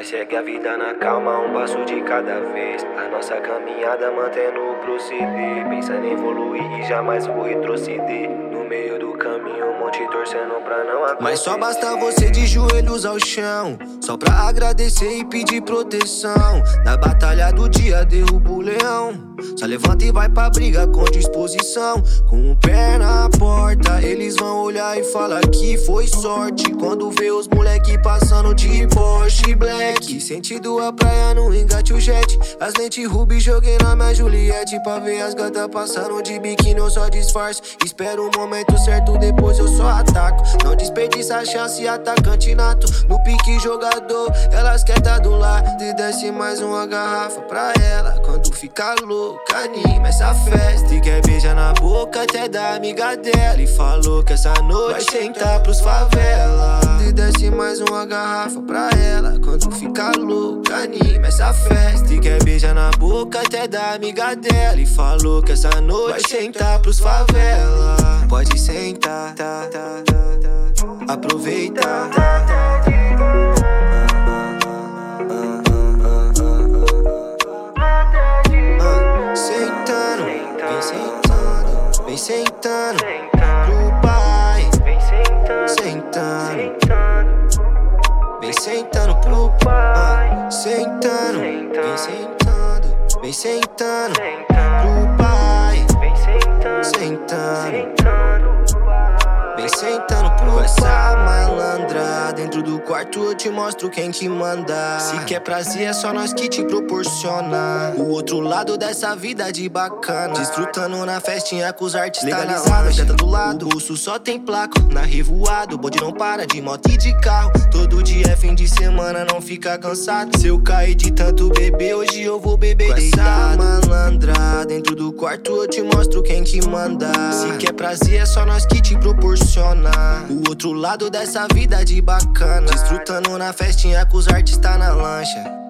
Nós segue a vida na calma, um passo de cada vez. A nossa caminhada mantendo o proceder. Pensando em evoluir e jamais vou retroceder. No meio do caminho, um monte torcendo pra não acontecer. Mas só basta você de joelhos ao chão, só pra agradecer e pedir proteção. Na batalha do dia derruba o leão. Só levanta e vai pra briga com disposição. Com o pé na porta, eles vão olhar e falar que foi sorte. Quando vê os moleque passando de Porsche Black. Sentido a praia, no engate o jet. As lentes Ruby, joguei na minha Juliette. Pra ver as gatas passando de biquíni, eu só disfarço. Espero o momento certo, depois eu só ataco. Não desperdiça a chance, atacante nato. No pique jogador, elas querem tá do lado. E desce mais uma garrafa pra ela. Quando fica louca, anima essa festa. E quer beijar na boca até da amiga dela. E falou que essa noite vai sentar pros favela. E desce mais uma garrafa pra ela. Quando fica louca, anima essa festa. E quer beijar na boca até da amiga dela. E falou que essa noite vai sentar pros favela. Pode sentar, aproveita. Sentando, vem sentando pro pai. Sentando, vem sentando pro pai. Sentando, vem sentando pro pai. Sentando, vem sentando pro essa malandra. Dentro do quarto eu te mostro quem que manda. Se quer prazer é só nós que te proporciona. O outro lado dessa vida de bacana. Desfrutando na festinha com os artistas legalizado, já tá do lado. O bolso só tem placa, na revoada. O bonde não para de moto e de carro. Todo dia é fim de semana, não fica cansado. Se eu cair de tanto beber, hoje eu vou beber deitado. Essa malandra, dentro do quarto eu te mostro quem que manda. Se quer prazer é só nós que te proporciona. O outro lado dessa vida de bacana. Desfrutando na festinha com os artistas na lancha.